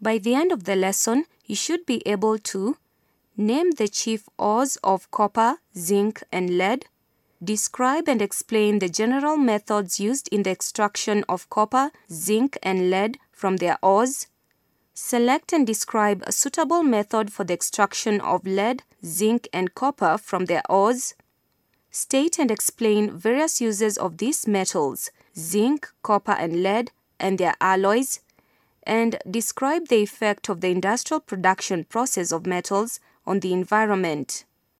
By the end of the lesson, you should be able to name the chief ores of copper, zinc, and lead, describe and explain the general methods used in the extraction of copper, zinc, and lead from their ores, select and describe a suitable method for the extraction of lead, zinc, and copper from their ores, state and explain various uses of these metals, zinc, copper, and lead, and their alloys, and describe the effect of the industrial production process of metals on the environment.